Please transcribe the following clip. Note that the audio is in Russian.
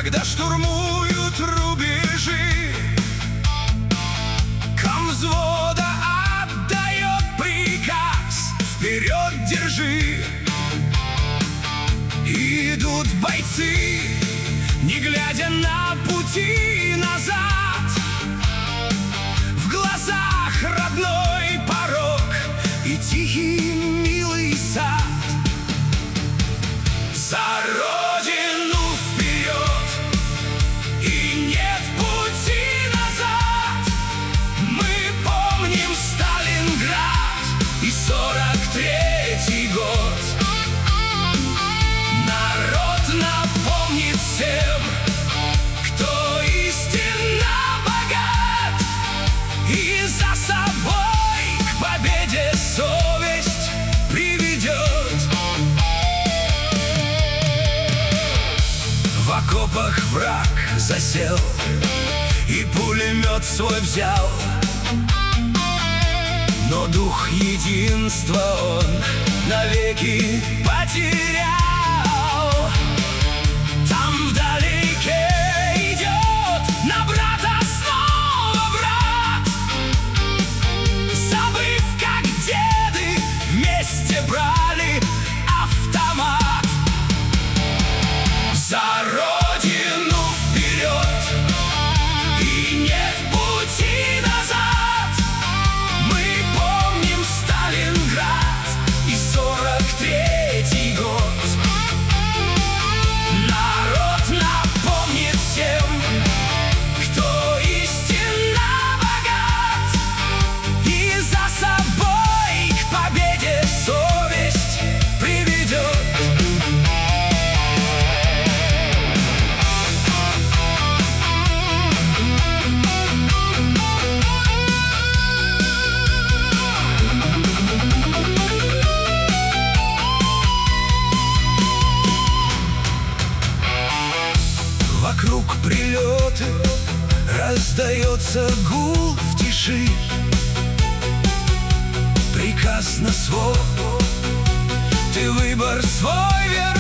когда штурмуют рубежи. Комвзвода отдает приказ: вперед держи! Идут бойцы, не глядя на пути назад. В глазах родной порог и тихий милый сад. За Родину вперед, и нет пути назад. Мы помним Сталинград и 43-й год. Народ напомнит всем, кто истинно богат, и за собой к победе совесть приведет. В окопах враг засел и пулемет свой взял, но дух единства он навеки потерял. Там вдалеке идет на брата снова брат, забыв, как деды вместе брали автомат. За Родину вперед, и нет пути назад. Мы помним Сталинград и 43-й год. Народ напомнит всем, кто истинно богат, и за собой к победе совесть приведет. Вокруг прилеты, раздается гул в тиши. Приказ на свой, ты выбор свой верни.